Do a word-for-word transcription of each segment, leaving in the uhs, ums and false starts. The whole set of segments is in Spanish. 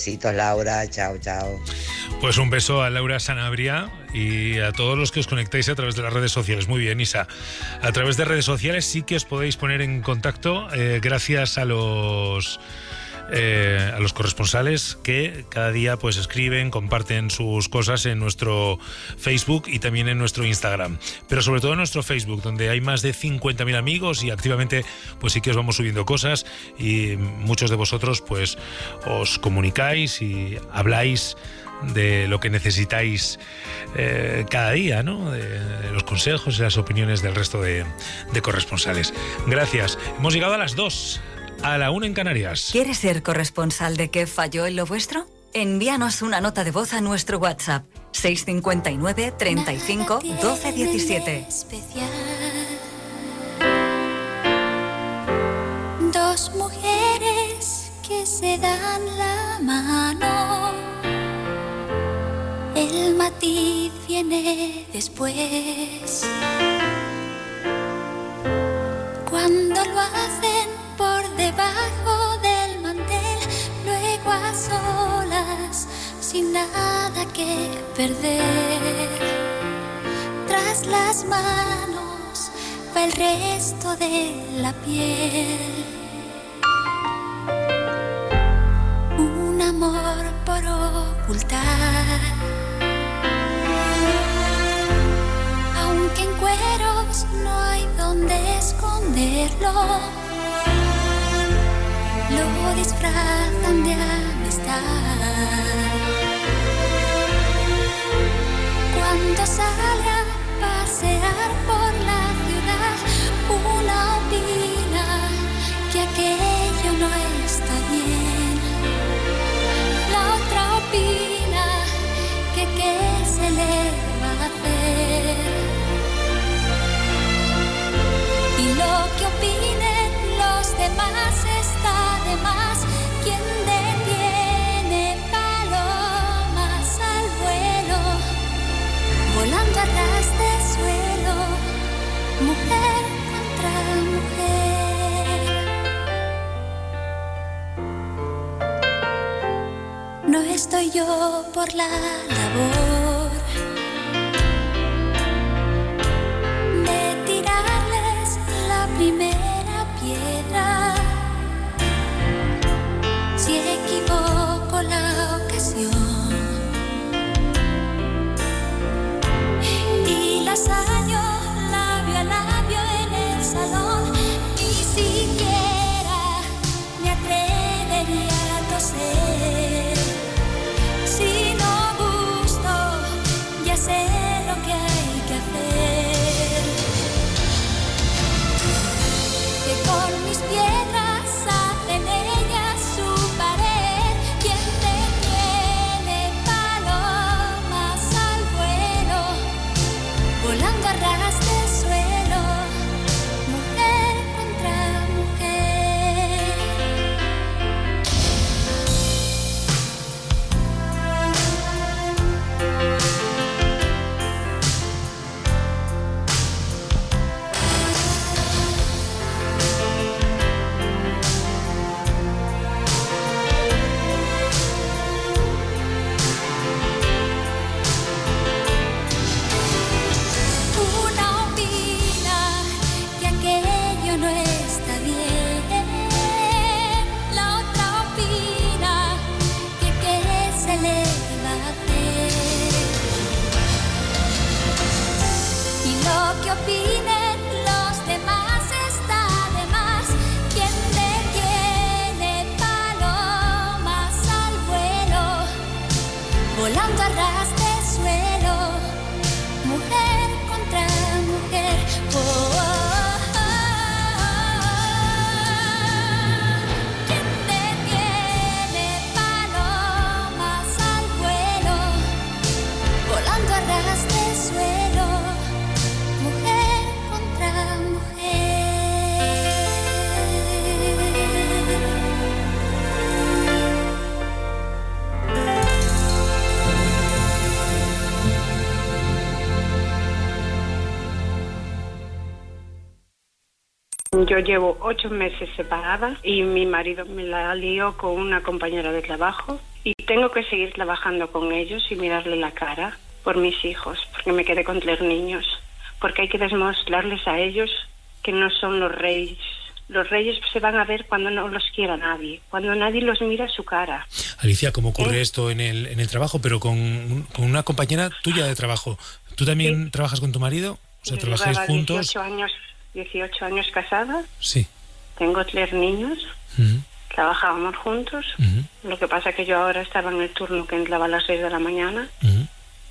Besitos, Laura. Chao, chao. Pues un beso a Laura Sanabria y a todos los que os conectáis a través de las redes sociales. Muy bien, Isa. A través de redes sociales sí que os podéis poner en contacto eh, gracias a los... Eh, a los corresponsales que cada día pues escriben, comparten sus cosas en nuestro Facebook y también en nuestro Instagram, pero sobre todo en nuestro Facebook, donde hay más de cincuenta mil amigos y activamente pues sí que os vamos subiendo cosas y muchos de vosotros pues os comunicáis y habláis de lo que necesitáis eh, cada día, ¿no? De, de los consejos y las opiniones del resto de, de corresponsales. Gracias. Hemos llegado a las dos. A la una en Canarias. ¿Quieres ser corresponsal de qué falló en lo vuestro? Envíanos una nota de voz a nuestro WhatsApp seis cinco nueve, treinta y cinco, doce diecisiete. Dos mujeres que se dan la mano, el matiz viene después. Cuando lo hacen por debajo del mantel, luego a solas, sin nada que perder. Tras las manos va el resto de la piel. Un amor por ocultar, aunque en cueros no hay donde esconderlo. Lo disfrazan de amistad. Cuando sale a pasear por la ciudad, una opina que aquello no está bien. La otra opina que qué se le va a hacer. Y lo que opinen los demás está de más. Quien detiene palomas al vuelo, volando a ras de suelo, mujer contra mujer. No estoy yo por la labor de tirarles la primera piedra. Si equivoco la ocasión y las hallo labio a labio en el salón, ni siquiera me atrevería a toser. Si no gusto, ya sé lo que hay que hacer. Que con mis piedras hacen ellas su pared. Quien detiene palomas al vuelo, volando a ras de suelo, mujer contra mujer. Una opina que aquello no está bien. La otra opina que qué se le va a hacer. Y lo que opinen los demás está de más. Quien detiene palomas al vuelo, volando a ras de suelo, mujer contra mujer. Oh, oh, oh, oh. Quien detiene palomas al vuelo, volando a ras de suelo, mujer contra mujer. Yo llevo ocho meses separada y mi marido me la lió con una compañera de trabajo y tengo que seguir trabajando con ellos y mirarle la cara por mis hijos, porque me quedé con tres niños, porque hay que demostrarles a ellos que no son los reyes. Los reyes se van a ver cuando no los quiera nadie, cuando nadie los mira su cara. Alicia, ¿cómo ocurre ¿Eh? esto en el, en el trabajo, pero con, con una compañera tuya de trabajo? ¿Tú también sí. trabajas con tu marido? O sea, Yo ¿trabajáis juntos? dieciocho años, dieciocho años casada. Sí. Tengo tres niños. Uh-huh. Trabajábamos juntos. Uh-huh. Lo que pasa es que yo ahora estaba en el turno que entraba a las seis de la mañana. Uh-huh.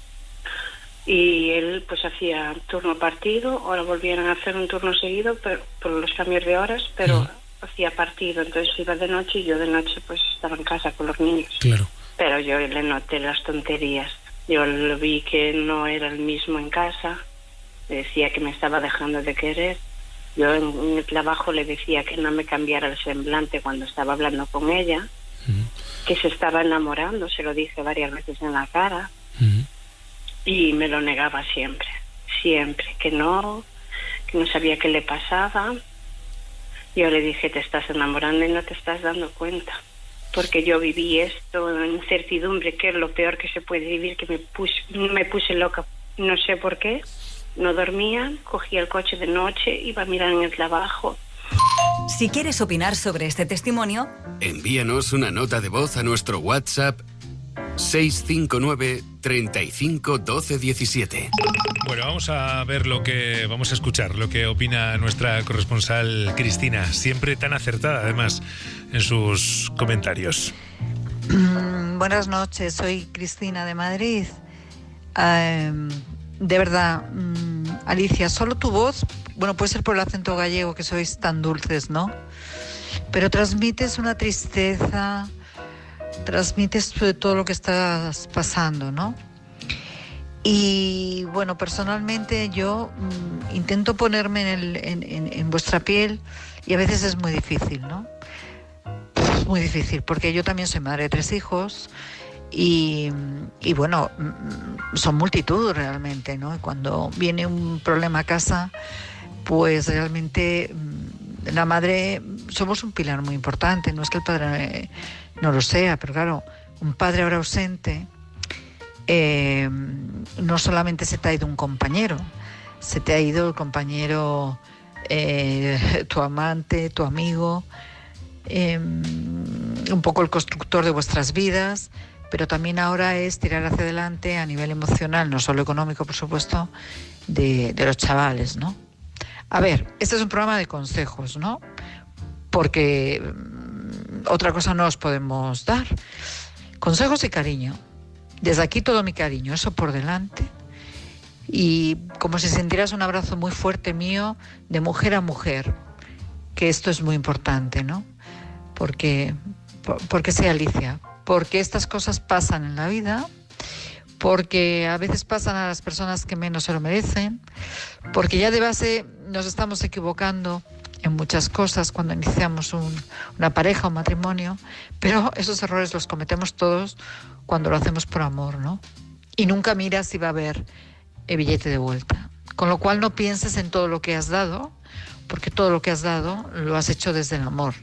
Y él pues hacía turno partido, ahora volvieron a hacer un turno seguido pero, por los cambios de horas, pero uh-huh. hacía partido, entonces iba de noche y yo de noche pues estaba en casa con los niños. Claro. Pero yo le noté las tonterías, yo lo vi que no era el mismo en casa, le decía que me estaba dejando de querer, yo en, en el trabajo le decía que no me cambiara el semblante cuando estaba hablando con ella, uh-huh. que se estaba enamorando, se lo dije varias veces en la cara. Uh-huh. Y me lo negaba siempre, siempre, que no, que no sabía qué le pasaba. Yo le dije, te estás enamorando y no te estás dando cuenta. Porque yo viví esto en incertidumbre, que es lo peor que se puede vivir, que me puse, me puse loca, no sé por qué. No dormía, cogía el coche de noche, iba a mirar en el trabajo. Si quieres opinar sobre este testimonio, envíanos una nota de voz a nuestro WhatsApp seis cinco nueve, treinta y cinco, doce, diecisiete. Bueno, vamos a ver lo que vamos a escuchar, lo que opina nuestra corresponsal Cristina, siempre tan acertada además en sus comentarios. Mm, buenas noches, soy Cristina de Madrid. Uh, de verdad, mm, Alicia, solo tu voz, bueno, puede ser por el acento gallego que sois tan dulces, ¿no? Pero transmites una tristeza, transmites todo lo que estás pasando, ¿no? Y bueno, personalmente yo mmm, intento ponerme en, el, en, en, en vuestra piel y a veces es muy difícil, ¿no? Es muy difícil porque yo también soy madre de tres hijos y, y bueno, son multitud realmente, ¿no? Y cuando viene un problema a casa, pues realmente la madre somos un pilar muy importante, no es que el padre no lo sea, pero claro, un padre ahora ausente, eh, no solamente se te ha ido un compañero, se te ha ido el compañero, eh, tu amante, tu amigo, eh, un poco el constructor de vuestras vidas, pero también ahora es tirar hacia adelante a nivel emocional, no solo económico, por supuesto, de, de los chavales, ¿no? A ver, este es un programa de consejos, ¿no? Porque otra cosa no os podemos dar. Consejos y cariño. Desde aquí todo mi cariño, eso por delante. Y como si sintieras un abrazo muy fuerte mío de mujer a mujer, que esto es muy importante, ¿no? Porque, porque sea Alicia, porque estas cosas pasan en la vida, porque a veces pasan a las personas que menos se lo merecen, porque ya de base nos estamos equivocando en muchas cosas cuando iniciamos un, una pareja, un matrimonio, pero esos errores los cometemos todos cuando lo hacemos por amor, ¿no? Y nunca miras si va a haber el billete de vuelta. Con lo cual no pienses en todo lo que has dado, porque todo lo que has dado lo has hecho desde el amor.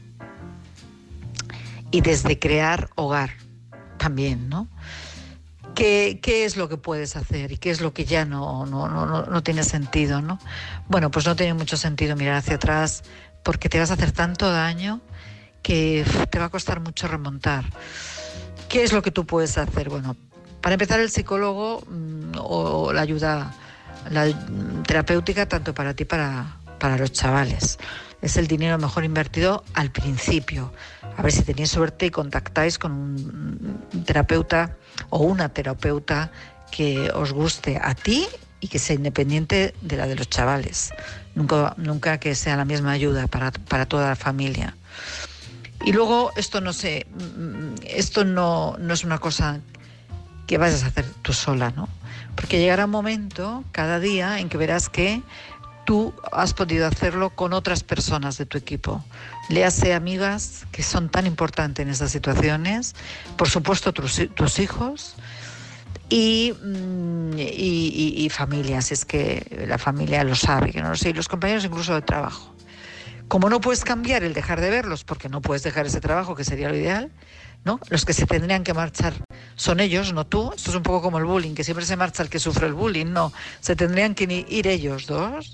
Y desde crear hogar también, ¿no? ¿Qué, qué es lo que puedes hacer y qué es lo que ya no, no, no, no tiene sentido, ¿no? Bueno, pues no tiene mucho sentido mirar hacia atrás porque te vas a hacer tanto daño que te va a costar mucho remontar. ¿Qué es lo que tú puedes hacer? Bueno, para empezar, el psicólogo mmm, o la ayuda la terapéutica tanto para ti para, para los chavales. Es el dinero mejor invertido al principio. A ver si tenéis suerte y contactáis con un terapeuta o una terapeuta que os guste a ti y que sea independiente de la de los chavales. Nunca, nunca que sea la misma ayuda para, para toda la familia. Y luego esto no sé, esto no, no es una cosa que vayas a hacer tú sola, ¿no? Porque llegará un momento cada día en que verás que tú has podido hacerlo con otras personas de tu equipo. Léase amigas que son tan importantes en estas situaciones, por supuesto tus, tus hijos y, y, y, y familia, si es que la familia lo sabe, que no lo sé, y los compañeros incluso de trabajo. Como no puedes cambiar el dejar de verlos, porque no puedes dejar ese trabajo, que sería lo ideal, ¿no? Los que se tendrían que marchar son ellos, no tú. Esto es un poco como el bullying, que siempre se marcha el que sufre el bullying. No, se tendrían que ir ellos dos.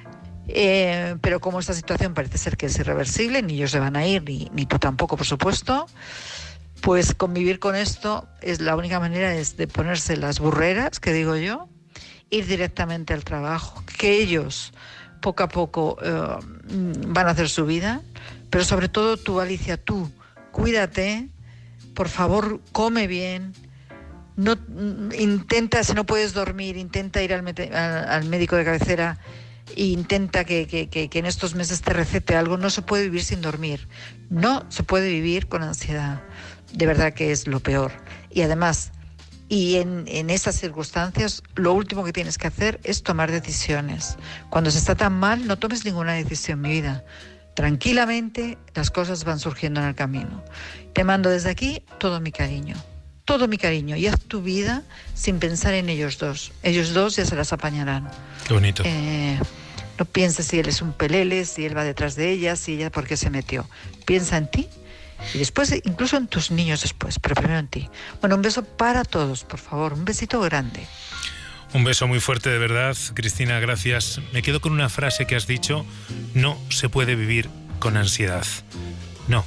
Eh, pero como esta situación parece ser que es irreversible, ni ellos se van a ir, ni, ni tú tampoco, por supuesto, pues convivir con esto es la única manera es de ponerse las burreras, que digo yo, ir directamente al trabajo, que ellos poco a poco eh, van a hacer su vida, pero sobre todo tú, Alicia, tú, cuídate, por favor, come bien, no intenta, si no puedes dormir, intenta ir al, al, al médico de cabecera e intenta que, que, que, que en estos meses te recete algo. No se puede vivir sin dormir, no se puede vivir con ansiedad, de verdad que es lo peor. Y además, y en, en estas circunstancias, lo último que tienes que hacer es tomar decisiones. Cuando se está tan mal, no tomes ninguna decisión, mi vida. Tranquilamente, las cosas van surgiendo en el camino. Te mando desde aquí todo mi cariño, todo mi cariño, y haz tu vida sin pensar en ellos dos. Ellos dos ya se las apañarán. Qué bonito. Eh, no pienses si él es un pelele, si él va detrás de ella, si ella por qué se metió. Piensa en ti y después, incluso en tus niños después, pero primero en ti. Bueno, un beso para todos, por favor, un besito grande. Un beso muy fuerte, de verdad, Cristina, gracias. Me quedo con una frase que has dicho: no se puede vivir con ansiedad. No.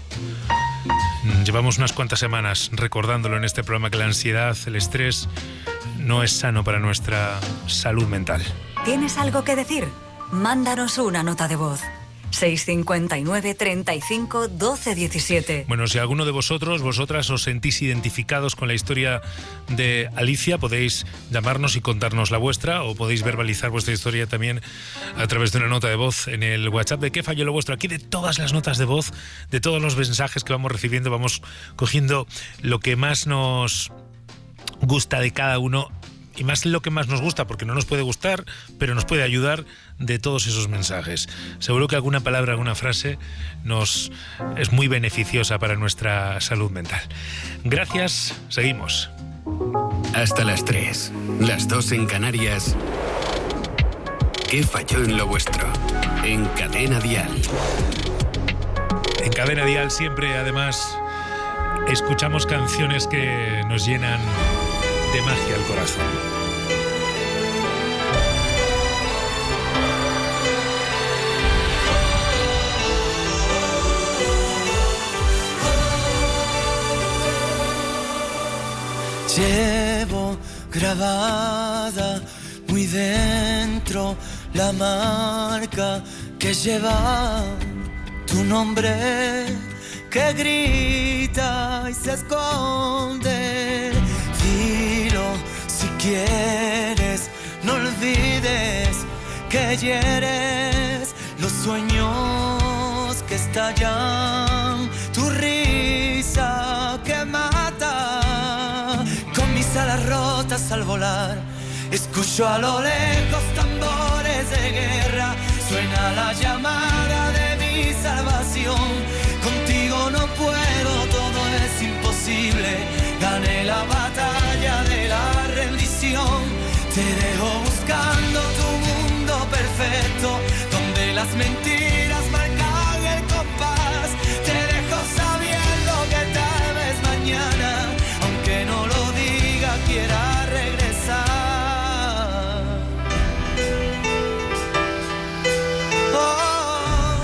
Llevamos unas cuantas semanas recordándolo en este programa, que la ansiedad, el estrés, no es sano para nuestra salud mental. ¿Tienes algo que decir? Mándanos una nota de voz. seis cinco nueve, treinta y cinco, doce, diecisiete. Bueno, si alguno de vosotros, vosotras os sentís identificados con la historia de Alicia, podéis llamarnos y contarnos la vuestra, o podéis verbalizar vuestra historia también a través de una nota de voz en el WhatsApp de ¿Qué falló lo vuestro? Aquí, de todas las notas de voz, de todos los mensajes que vamos recibiendo, vamos cogiendo lo que más nos gusta de cada uno, y más lo que más nos gusta, porque no nos puede gustar, pero nos puede ayudar, de todos esos mensajes. Seguro que alguna palabra, alguna frase nos es muy beneficiosa para nuestra salud mental. Gracias, seguimos. Hasta las tres, las dos en Canarias. ¿Qué falló en lo vuestro? En Cadena Dial. En Cadena Dial siempre, además, escuchamos canciones que nos llenan de magia el corazón. Llevo grabada muy dentro la marca que lleva tu nombre, que grita y se esconde. Dilo si quieres, no olvides que hieres los sueños que estallan, tu risa que mata. Con mis alas rotas al volar, escucho a lo lejos tambores de guerra. Suena la llamada de mi salvación. Contigo no puedo, todo es imposible. Gané la batalla de la rendición. Te dejo buscando tu mundo perfecto, donde las mentiras marcan el compás. Te dejo sabiendo que tal vez mañana, aunque no lo diga, quiera regresar. Oh.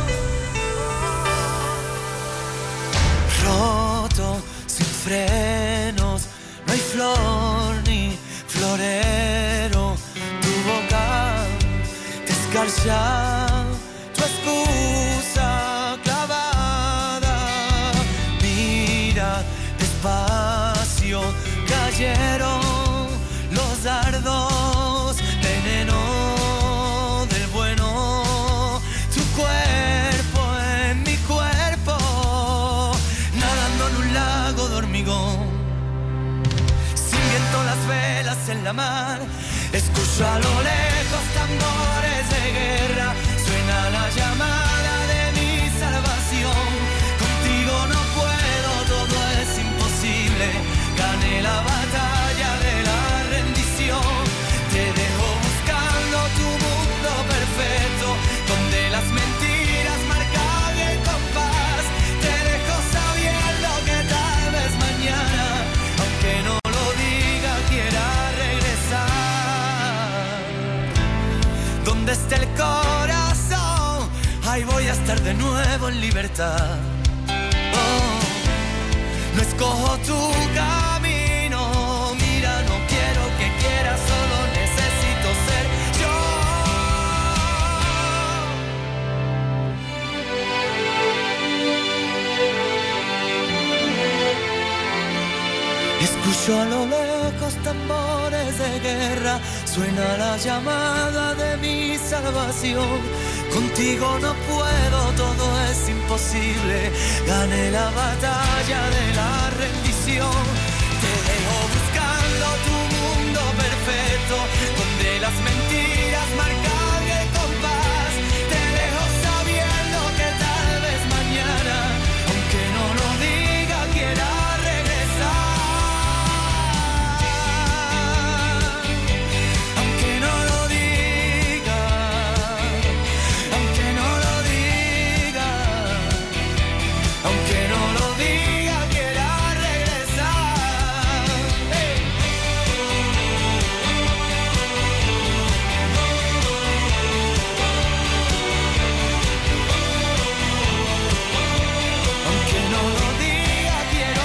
Roto, sin frenos, no hay flor ni florero. Tu boca te escarcha, tu excusa clavada. Mira despacio, cayeron los dardos, veneno del bueno. Tu cuerpo en mi cuerpo, nadando en un lago de hormigón. Sin viento las velas en la mar, escucho a lo lejos tambores de guerra. Suena la llamada de mi salvación. Contigo no puedo, todo es imposible. Gané la batalla de la rendición. Te dejo buscando tu mundo perfecto, donde las mentiras marcan el compás. Te dejo sabiendo que tal vez muevo en libertad. Oh, no escojo tu camino. Mira, no quiero que quieras, solo necesito ser yo. Escucho a lo lejos tambores de guerra, suena la llamada de mi salvación. Contigo no puedo, todo es imposible. Gané la batalla de la rendición. Te dejo buscando tu mundo perfecto, donde las mentiras marcan el compás. Te dejo sabiendo que tal vez mañana, aunque no lo diga, quiera regresar. Aunque no lo diga, aunque no lo diga, aunque no lo diga, quiera regresar. Hey. Aunque no lo diga, quiero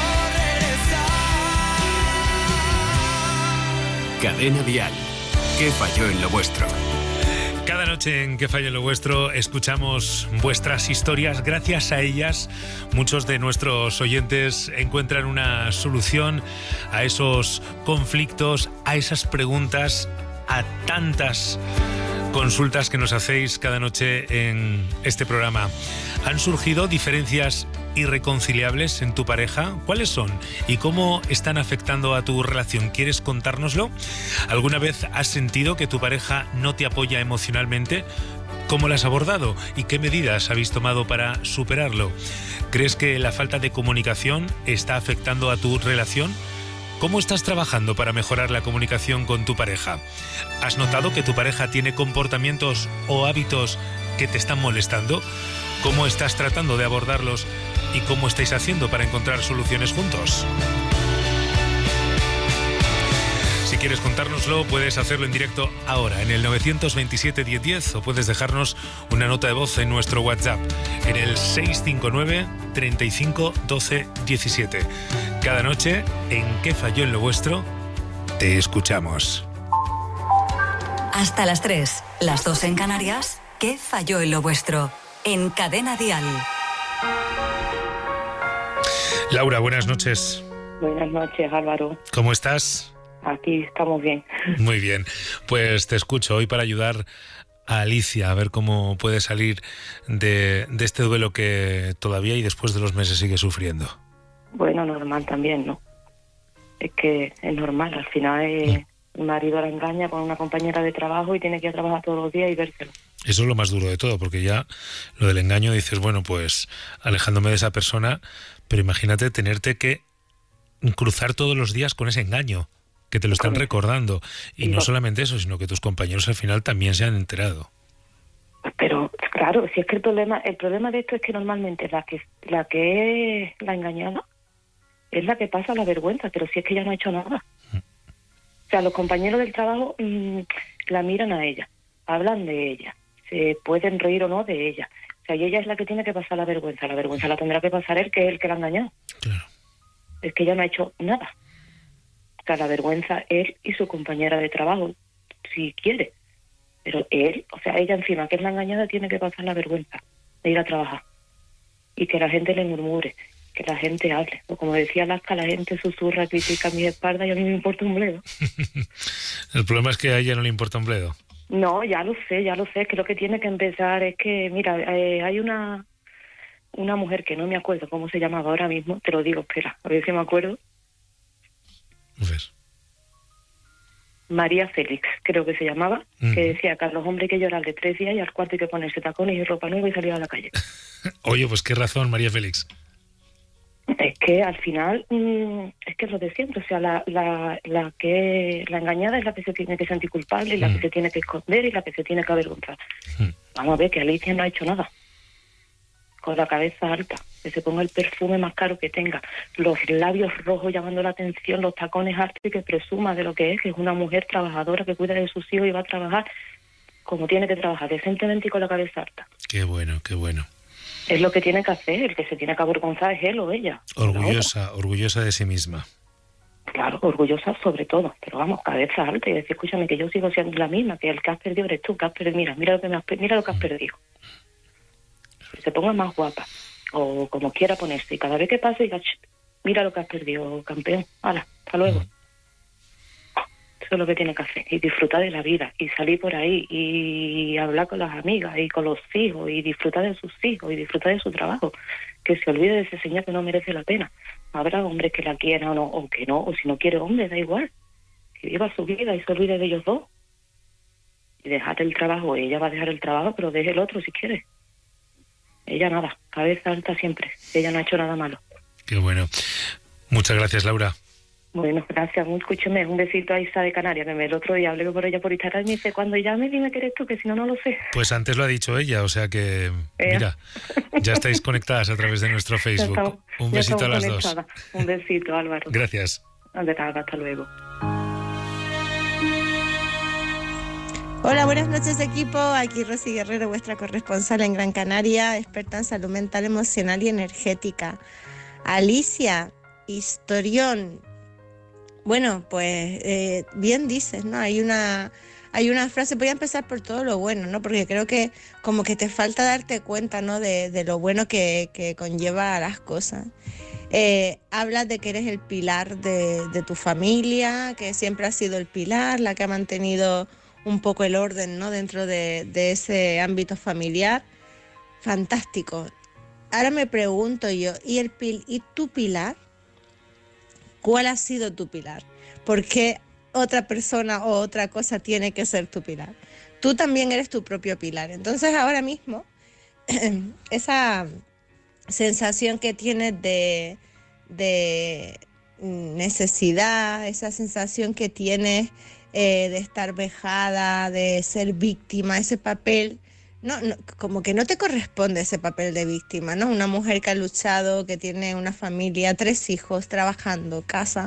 regresar. Cadena Dial. ¿Qué falló en lo vuestro? Cada noche en Que Fallo en lo Vuestro escuchamos vuestras historias. Gracias a ellas, muchos de nuestros oyentes encuentran una solución a esos conflictos, a esas preguntas, a tantas consultas que nos hacéis cada noche en este programa. ¿Han surgido diferencias irreconciliables en tu pareja? ¿Cuáles son? ¿Y cómo están afectando a tu relación? ¿Quieres contárnoslo? ¿Alguna vez has sentido que tu pareja no te apoya emocionalmente? ¿Cómo la has abordado? ¿Y qué medidas habéis tomado para superarlo? ¿Crees que la falta de comunicación está afectando a tu relación? ¿Cómo estás trabajando para mejorar la comunicación con tu pareja? ¿Has notado que tu pareja tiene comportamientos o hábitos que te están molestando? ¿Cómo estás tratando de abordarlos y cómo estáis haciendo para encontrar soluciones juntos? Si quieres contárnoslo, puedes hacerlo en directo ahora en el nueve dos siete, diez diez o puedes dejarnos una nota de voz en nuestro WhatsApp en el seis cinco nueve, treinta y cinco, doce, diecisiete. Cada noche, en ¿Qué falló en lo vuestro? Te escuchamos. Hasta las tres, las dos en Canarias. ¿Qué falló en lo vuestro? En Cadena Dial. Laura, buenas noches. Buenas noches, Álvaro. ¿Cómo estás? Aquí estamos bien. Muy bien. Pues te escucho hoy para ayudar a Alicia a ver cómo puede salir de, de este duelo que todavía y después de los meses sigue sufriendo. Bueno, normal también, ¿no? Es que es normal. Al final es, Mm. el marido la engaña con una compañera de trabajo y tiene que ir a trabajar todos los días y vérselo. Eso es lo más duro de todo, porque ya lo del engaño dices, bueno, pues alejándome de esa persona, pero imagínate tenerte que cruzar todos los días con ese engaño, que te lo están Correcto. recordando. Y Sí, no lo- solamente eso, sino que tus compañeros al final también se han enterado. Pero claro, si es que el problema, el problema de esto es que normalmente la que la que es la engañada es la que pasa la vergüenza, pero si es que ella no ha hecho nada. O sea, los compañeros del trabajo mmm, la miran a ella, hablan de ella, se pueden reír o no de ella. O sea, y ella es la que tiene que pasar la vergüenza. La vergüenza la tendrá que pasar él, que es el que la ha engañado. Claro. Es que ella no ha hecho nada. O sea, la vergüenza él y su compañera de trabajo, si quiere. Pero él, o sea, ella encima, que es la engañada, tiene que pasar la vergüenza de ir a trabajar. Y que la gente le murmure, que la gente hable. O como decía Alaska, la gente susurra, critica a mi espalda y a mí me importa un bledo. El problema es que a ella no le importa un bledo. No, ya lo sé, ya lo sé, que lo que tiene que empezar es que, mira, eh, hay una una mujer que no me acuerdo cómo se llamaba ahora mismo, te lo digo, espera, a ver si me acuerdo. A ver. María Félix, creo que se llamaba, Ujú. que decía que a los hombres hay que llorar de tres días y al cuarto hay que ponerse tacones y ropa nueva y salir a la calle. Oye, pues qué razón, María Félix. Es que al final, mmm, es que es lo de siempre, o sea, la, la, la que la engañada es la que se tiene que sentir culpable y la Mm. que se tiene que esconder y la que se tiene que avergonzar. Mm. Vamos a ver que Alicia no ha hecho nada. Con la cabeza alta, que se ponga el perfume más caro que tenga, los labios rojos llamando la atención, los tacones altos y que presuma de lo que es, que es una mujer trabajadora que cuida de sus hijos y va a trabajar como tiene que trabajar, decentemente y con la cabeza alta. Qué bueno, qué bueno. Es lo que tiene que hacer, el que se tiene que avergonzar es él o ella. Orgullosa, orgullosa de sí misma. Claro, orgullosa sobre todo, pero vamos, cabeza alta y decir, escúchame, que yo sigo siendo la misma, que el que has perdido eres tú, que has perdido, mira, mira lo que, me has, mira lo que has perdido. Que se ponga más guapa, o como quiera ponerse, y cada vez que pase diga, mira lo que has perdido, campeón, hala, hasta luego. Mm. Eso es lo que tiene que hacer, y disfrutar de la vida, y salir por ahí, y hablar con las amigas, y con los hijos, y disfrutar de sus hijos, y disfrutar de su trabajo, que se olvide de ese señor que no merece la pena. Habrá hombres que la quieran o no, o que no, o si no quiere hombre, da igual, que viva su vida y se olvide de ellos dos. Y dejar el trabajo, ella va a dejar el trabajo, pero deje el otro si quiere. Ella nada, cabeza alta siempre, ella no ha hecho nada malo. Qué bueno. Muchas gracias, Laura. Bueno, gracias. Escúcheme, un besito a Isa de Canarias, que me el otro día hablé por ella por Instagram y me dice, cuando llame dime que eres tú, que si no, no lo sé. Pues antes lo ha dicho ella, o sea que, ¿Eh? mira, ya estáis conectadas a través de nuestro Facebook. Estamos, un besito a las conectadas. dos. Un besito, Álvaro. Gracias. De nada, hasta luego. Hola, buenas noches equipo, aquí Rosy Guerrero, vuestra corresponsal en Gran Canaria, experta en salud mental, emocional y energética. Alicia, historión. Bueno, pues eh, bien dices, ¿no? Hay una, hay una frase, voy a empezar por todo lo bueno, ¿no? Porque creo que como que te falta darte cuenta, ¿no? De, de lo bueno que, que conlleva las cosas. Eh, hablas de que eres el pilar de, de tu familia, que siempre has sido el pilar, la que ha mantenido un poco el orden, ¿no? Dentro de, de ese ámbito familiar. Fantástico. Ahora me pregunto yo, ¿y, el pil, ¿y tu pilar? ¿Cuál ha sido tu pilar? ¿Por qué otra persona o otra cosa tiene que ser tu pilar? Tú también eres tu propio pilar. Entonces ahora mismo, esa sensación que tienes de, de necesidad, esa sensación que tienes eh, de estar vejada, de ser víctima, ese papel, no, no, como que no te corresponde ese papel de víctima, ¿no? Una mujer que ha luchado, que tiene una familia, tres hijos, trabajando, casa,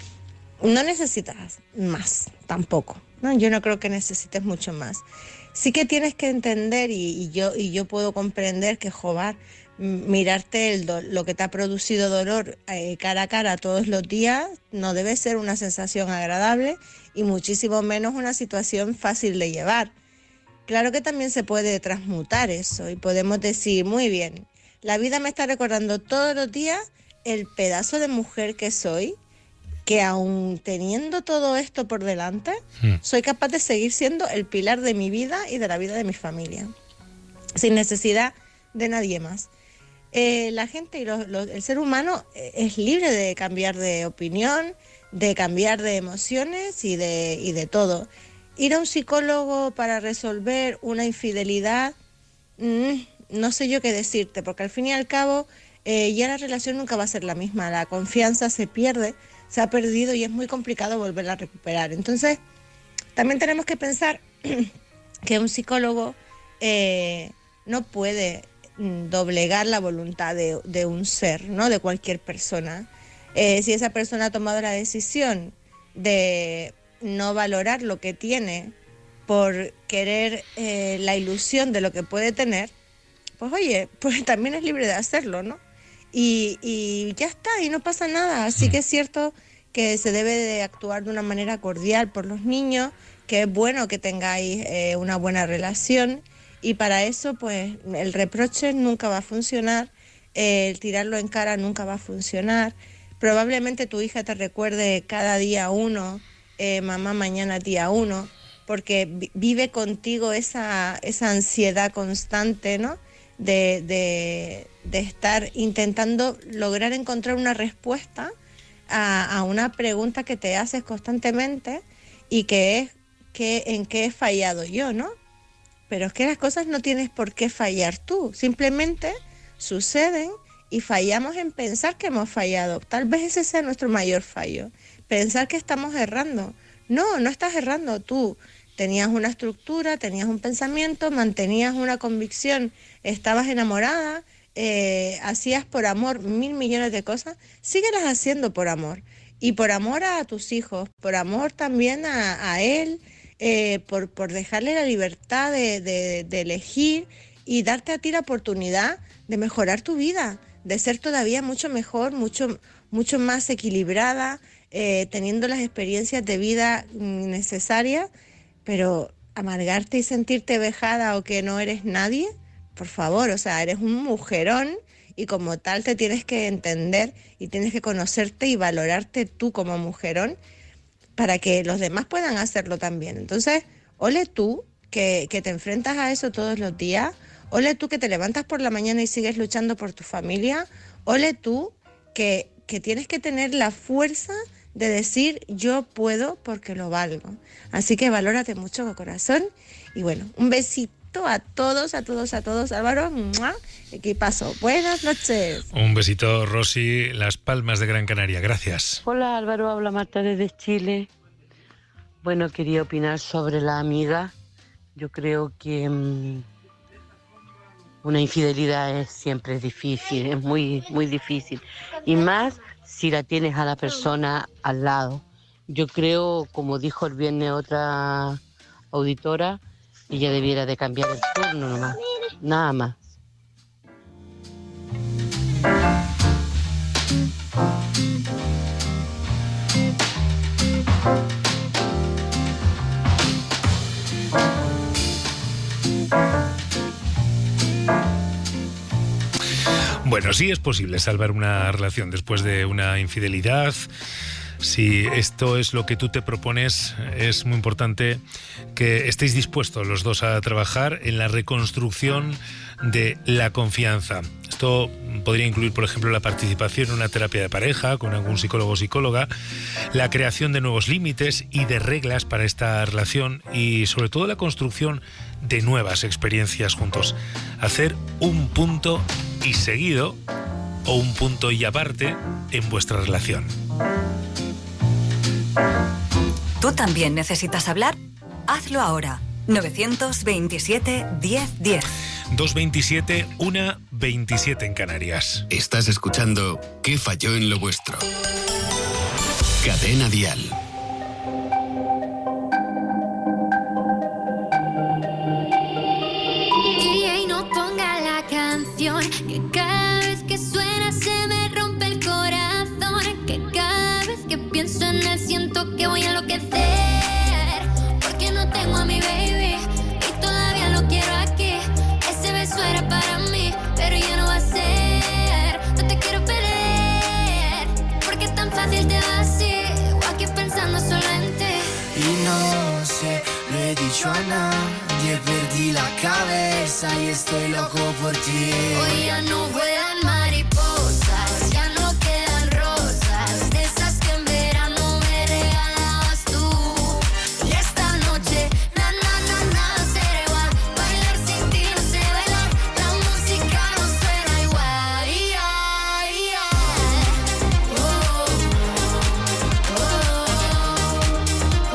no necesitas más tampoco, ¿no? Yo no creo que necesites mucho más. Sí que tienes que entender, y, y, yo, y yo puedo comprender que, joder, mirarte el do, lo que te ha producido dolor eh, cara a cara todos los días no debe ser una sensación agradable y muchísimo menos una situación fácil de llevar. Claro que también se puede transmutar eso y podemos decir, muy bien, la vida me está recordando todos los días el pedazo de mujer que soy, que aun teniendo todo esto por delante, mm. soy capaz de seguir siendo el pilar de mi vida y de la vida de mi familia, sin necesidad de nadie más. Eh, la gente y los, los, el ser humano es libre de cambiar de opinión, de cambiar de emociones y de, y de todo. Ir a un psicólogo para resolver una infidelidad, mmm, no sé yo qué decirte, porque al fin y al cabo eh, ya la relación nunca va a ser la misma, la confianza se pierde, se ha perdido y es muy complicado volverla a recuperar. Entonces, también tenemos que pensar que un psicólogo eh, no puede doblegar la voluntad de, de un ser, ¿no? De cualquier persona. Eh, si esa persona ha tomado la decisión de no valorar lo que tiene por querer eh, la ilusión de lo que puede tener, pues oye, pues también es libre de hacerlo, ¿no? Y, y ya está, y no pasa nada. Así que es cierto que se debe de actuar de una manera cordial por los niños, que es bueno que tengáis eh, una buena relación, y para eso pues el reproche nunca va a funcionar, eh, el tirarlo en cara nunca va a funcionar. Probablemente tu hija te recuerde cada día uno, eh, mamá mañana día uno, porque vive contigo esa, esa ansiedad constante, ¿no? De, de, de estar intentando lograr encontrar una respuesta a, a una pregunta que te haces constantemente y que es que, en qué he fallado yo, ¿no? Pero es que las cosas no tienes por qué fallar tú, simplemente suceden y fallamos en pensar que hemos fallado. Tal vez ese sea nuestro mayor fallo, pensar que estamos errando. No, no estás errando tú. Tenías una estructura, tenías un pensamiento, mantenías una convicción, estabas enamorada, eh, hacías por amor mil millones de cosas, síguelas haciendo por amor. Y por amor a tus hijos, por amor también a, a él, eh, por, por dejarle la libertad de, de, de elegir y darte a ti la oportunidad de mejorar tu vida, de ser todavía mucho mejor, mucho, mucho más equilibrada, eh, teniendo las experiencias de vida necesarias, pero amargarte y sentirte vejada o que no eres nadie, por favor, o sea, eres un mujerón y como tal te tienes que entender y tienes que conocerte y valorarte tú como mujerón para que los demás puedan hacerlo también. Entonces, ole tú que, que te enfrentas a eso todos los días, ole tú que te levantas por la mañana y sigues luchando por tu familia, ole tú que, que tienes que tener la fuerza de decir yo puedo porque lo valgo. Así que valórate mucho, corazón. Y bueno, un besito a todos, a todos, a todos. Álvaro, ¡mua! Equipazo. Buenas noches. Un besito, Rosy, Las Palmas de Gran Canaria. Gracias. Hola, Álvaro, habla Marta desde Chile. Bueno, quería opinar sobre la amiga. Yo creo que mmm, una infidelidad es siempre difícil, es muy, muy difícil. Y más si la tienes a la persona al lado. Yo creo, como dijo el viernes otra auditora, ella debiera de cambiar el turno nomás, nada más. Bueno, sí es posible salvar una relación después de una infidelidad. Si esto es lo que tú te propones, es muy importante que estéis dispuestos los dos a trabajar en la reconstrucción de la confianza. Esto podría incluir, por ejemplo, la participación en una terapia de pareja con algún psicólogo o psicóloga, la creación de nuevos límites y de reglas para esta relación y, sobre todo, la construcción de nuevas experiencias juntos. Hacer un punto y seguido o un punto y aparte en vuestra relación. ¿Tú también necesitas hablar? Hazlo ahora. novecientos veintisiete, diez diez. dos veintisiete, uno veintisiete en Canarias. Estás escuchando ¿Qué falló en lo vuestro? Cadena Dial. D J, no ponga la canción, que cada vez que suena se me rompe el corazón, que cada vez que pienso en él siento que voy a enloquecer, porque no tengo a mi baby y todavía lo quiero aquí. Ese beso era para mí, pero ya no va a ser. No te quiero perder, porque es tan fácil te va así, o aquí pensando solo en ti. Y no sé, lo he dicho a nadie, perdí la cabeza y estoy loco por ti. Hoy ya no vuelan mariposas, ya no quedan rosas, de esas que en verano me regalabas tú. Y esta noche, na na na nada será igual, bailar sin ti no sé bailar, la música no suena igual. Yeah, yeah. Oh, oh,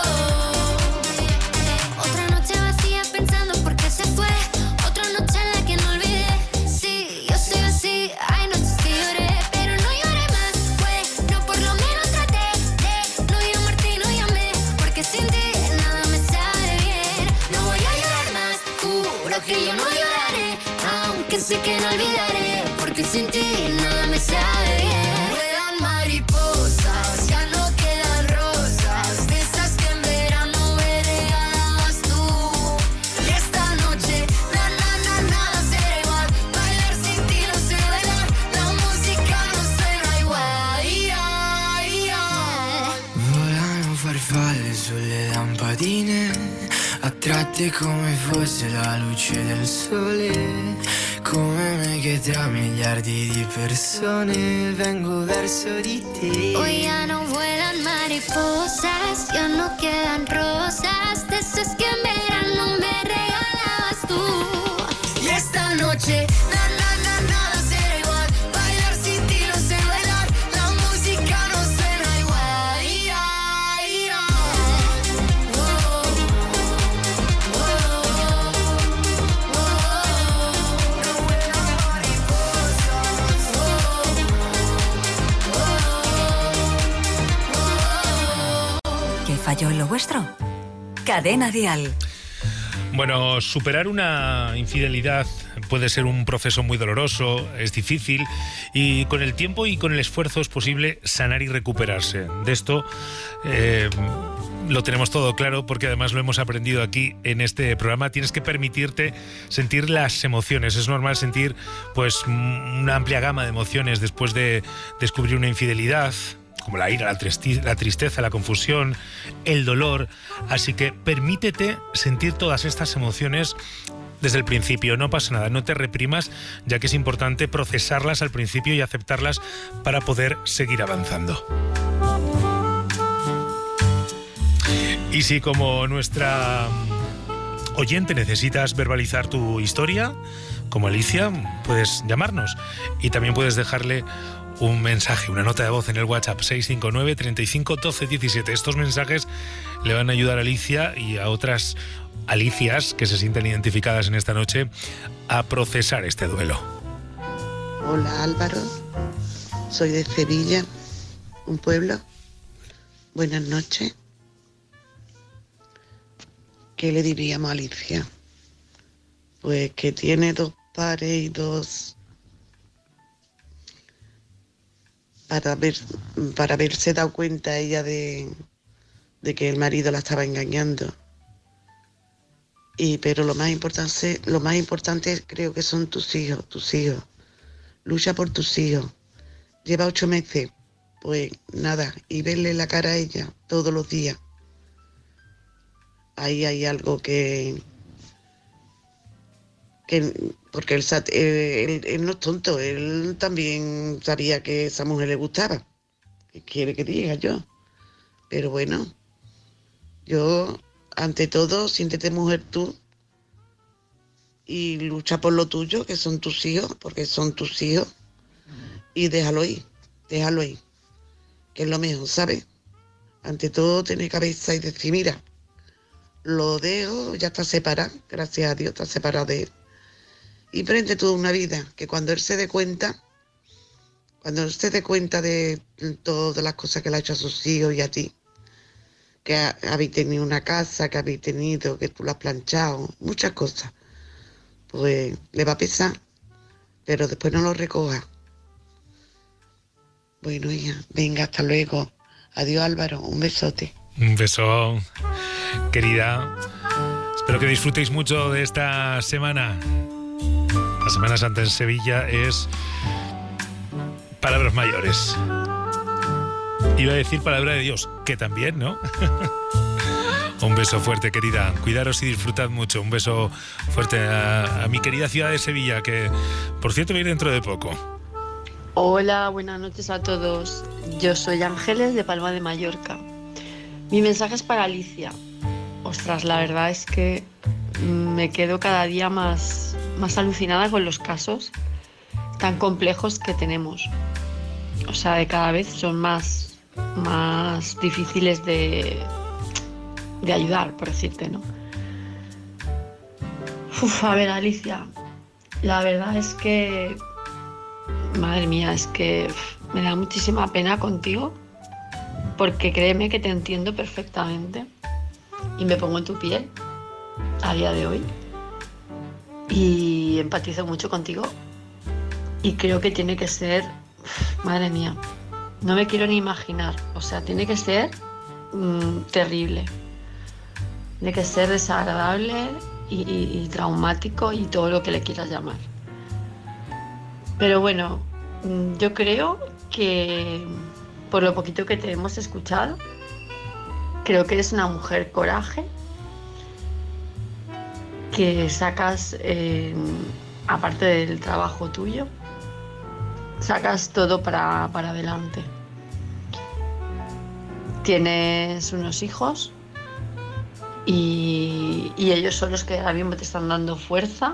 oh. Otra noche vacía pensando por qué se fue, otra noche en la que no olvidé. Sí, yo soy así, hay noches que lloré, pero no lloré más, bueno, por lo menos traté de no llamarte y no llamé, porque sin ti nada me sabe bien. No voy a llorar más, juro que yo no lloraré, aunque sé que no olvidaré, porque sin ti nada me sabe bien. Vuelan mariposas, ya no quedan rosas, de esas que en verano me regalabas tú. Y esta noche, na na na nada será igual, bailar sin ti no sé bailar, la música no suena igual. Yeah, yeah. Volano farfalle sulle lampadine, attratte come fosse la luce del sole, come me che tra miliardi di persone vengo verso di te. Hoy ya no vuelan mariposas, ya no quedan rosas, de esas que en verano me regalabas tú. Y esta noche, na na na nada será igual, bailar sin ti no sé bailar, la música no suena igual. Yeah, yeah. Oh, oh, oh. No vuelan mariposas. Oh, oh, oh. ¿Qué falló en lo vuestro? Cadena Dial. Bueno, superar una infidelidad puede ser un proceso muy doloroso, es difícil, y con el tiempo y con el esfuerzo es posible sanar y recuperarse. De esto eh, lo tenemos todo claro, porque además lo hemos aprendido aquí en este programa. Tienes que permitirte sentir las emociones. Es normal sentir pues una amplia gama de emociones después de descubrir una infidelidad, como la ira, la, tristi- la tristeza, la confusión, el dolor. Así que permítete sentir todas estas emociones desde el principio. No pasa nada, no te reprimas, ya que es importante procesarlas al principio y aceptarlas para poder seguir avanzando. Y si, como nuestra oyente, necesitas verbalizar tu historia, como Alicia, puedes llamarnos y también puedes dejarle un mensaje, una nota de voz en el WhatsApp seis cinco nueve, treinta y cinco, doce diecisiete. Estos mensajes le van a ayudar a Alicia y a otras Alicias que se sientan identificadas en esta noche a procesar este duelo. Hola Álvaro, soy de Sevilla, un pueblo. Buenas noches. ¿Qué le diríamos a Alicia? Pues que tiene dos pares y dos... Para, ver, para haberse dado cuenta ella de, de que el marido la estaba engañando. Y pero lo más importante, lo más importante creo que son tus hijos, tus hijos. Lucha por tus hijos. Lleva ocho meses, pues nada, y verle la cara a ella todos los días. Ahí hay algo que... que porque él, él, él no es tonto, él también sabía que esa mujer le gustaba. ¿Qué quiere que diga yo? Pero bueno, yo, ante todo, siéntete mujer tú y lucha por lo tuyo, que son tus hijos, porque son tus hijos, y déjalo ir, déjalo ir, que es lo mejor, ¿sabes? Ante todo, tener cabeza y decir, mira, lo dejo, ya está separado, gracias a Dios, está separado de él. Y prende toda una vida, que cuando él se dé cuenta, cuando él se dé cuenta de todas las cosas que le ha hecho a sus hijos y a ti, que ha, habéis tenido una casa, que habéis tenido, que tú la has planchado, muchas cosas, pues le va a pesar, pero después no lo recoja. Bueno, hija, venga, hasta luego. Adiós, Álvaro, un besote. Un beso, querida. Espero que disfrutéis mucho de esta semana. La Semana Santa en Sevilla es palabras mayores. Iba a decir palabra de Dios, que también, ¿no? Un beso fuerte, querida. Cuidaros y disfrutad mucho. Un beso fuerte a, a mi querida ciudad de Sevilla, que, por cierto, viene dentro de poco. Hola, buenas noches a todos. Yo soy Ángeles, de Palma de Mallorca. Mi mensaje es para Alicia. Ostras, la verdad es que me quedo cada día más, más alucinada con los casos tan complejos que tenemos. O sea, de cada vez son más, más difíciles de, de ayudar, por decirte, ¿no? Uf, a ver, Alicia, la verdad es que, madre mía, es que uf, me da muchísima pena contigo, porque créeme que te entiendo perfectamente y me pongo en tu piel a día de hoy y empatizo mucho contigo y creo que tiene que ser, madre mía, no me quiero ni imaginar, o sea, tiene que ser mmm, terrible, tiene que ser desagradable y, y, y traumático y todo lo que le quieras llamar. Pero bueno, yo creo que por lo poquito que te hemos escuchado, creo que eres una mujer coraje, que sacas, eh, aparte del trabajo tuyo, sacas todo para, para adelante. Tienes unos hijos y, y ellos son los que ahora mismo te están dando fuerza